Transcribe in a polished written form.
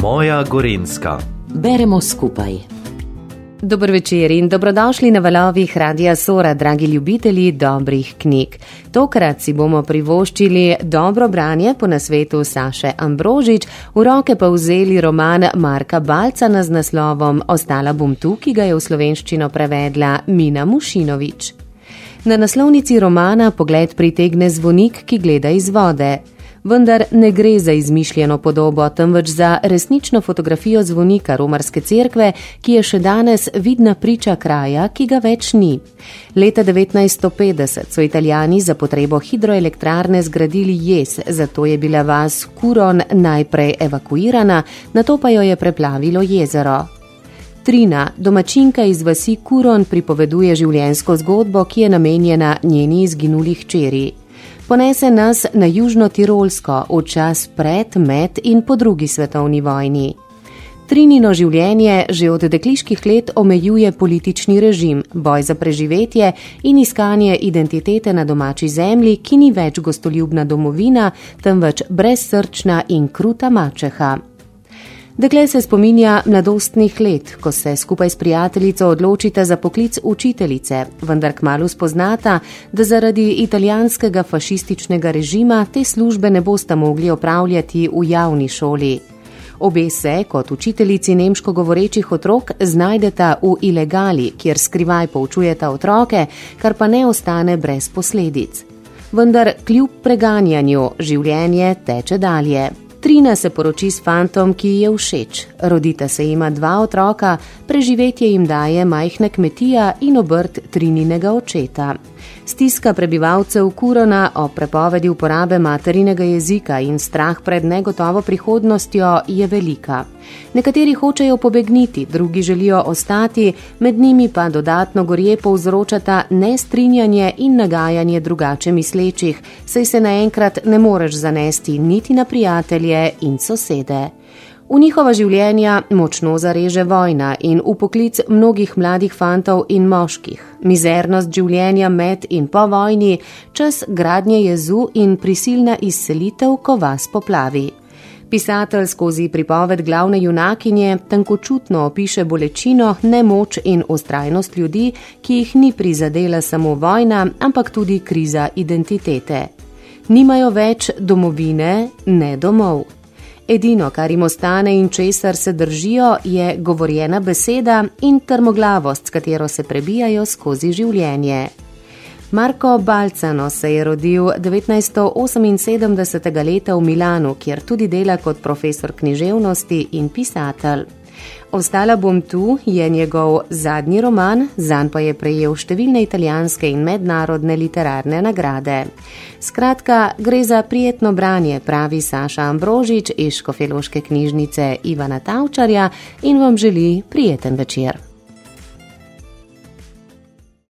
Moja Gorenjska. Beremo skupaj. Dober večer in dobrodošli na valovih Radia Sora, dragi ljubitelji dobrih knjig. Tokrat si bomo privoščili dobro branje po nasvetu Saše Ambrožič, v roke pa vzeli roman Marka Balcana z naslovom Ostala bom tu, ki ga je v slovenščino prevedla Mina Mušinović. Na naslovnici romana pogled pritegne zvonik, ki gleda iz vode. Vendar ne gre za izmišljeno podobo, temveč za resnično fotografijo zvonika romarske cerkve, ki je še danes vidna priča kraja, ki ga več ni. Leta 1950 so Italijani za potrebo hidroelektrarne zgradili jez, zato je bila vas Curon najprej evakuirana, nato pa jo je preplavilo jezero. Trina, domačinka iz vasi Curon, pripoveduje življenjsko zgodbo, ki je namenjena njeni izginuli hčeri. Ponese nas na Južno Tirolsko v čas pred, med in po drugi svetovni vojni. Trinino življenje že od dekliških let omejuje politični režim, boj za preživetje in iskanje identitete na domači zemlji, ki ni več gostoljubna domovina, temveč brezsrčna in kruta mačeha. Dekle se spominja mladostnih let, ko se skupaj s prijateljico odločita za poklic učiteljice, vendar kmalu spoznata, da zaradi italijanskega fašističnega režima te službe ne bosta mogli opravljati v javni šoli. Obe se, kot učiteljici nemško govorečih otrok, znajdeta v ilegali, kjer skrivaj poučujeta otroke, kar pa ne ostane brez posledic. Vendar kljub preganjanju življenje teče dalje. Trina se poroči s fantom, ki ji je všeč. Rodita se jima 2 otroka, preživetje jim daje majhna kmetija in obrt Trininega očeta. Stiska prebivalcev Curona o prepovedi uporabe materinega jezika in strah pred negotovo prihodnostjo je velika. Nekateri hočejo pobegniti, drugi želijo ostati, med njimi pa dodatno gorje povzročata nestrinjanje in nagajanje drugače mislečih, saj se naenkrat ne moreš zanesti niti na prijatelje in sosede. V njihova življenja močno zareže vojna in v poklic mnogih mladih fantov in moških. Mizernost življenja med in po vojni, čas gradnje jezu in prisilna izselitev, ko vas poplavi. Pisatelj skozi pripoved glavne junakinje tankočutno opiše bolečino, nemoč in vztrajnost ljudi, ki jih ni prizadela samo vojna, ampak tudi kriza identitete. Nimajo več domovine, ne domov. Edino, kar jim ostane in česar se držijo, je govorjena beseda in trmoglavost, s katero se prebijajo skozi življenje. Marko Balcano se je rodil 1978. leta v Milanu, kjer tudi dela kot profesor književnosti in pisatelj. Ostala bom tu je njegov zadnji roman, zanj pa je prejel številne italijanske in mednarodne literarne nagrade. Skratka, gre za prijetno branje, pravi Saša Ambrožič iz Škofjeloške knjižnice Ivana Tavčarja in vam želi prijeten večer.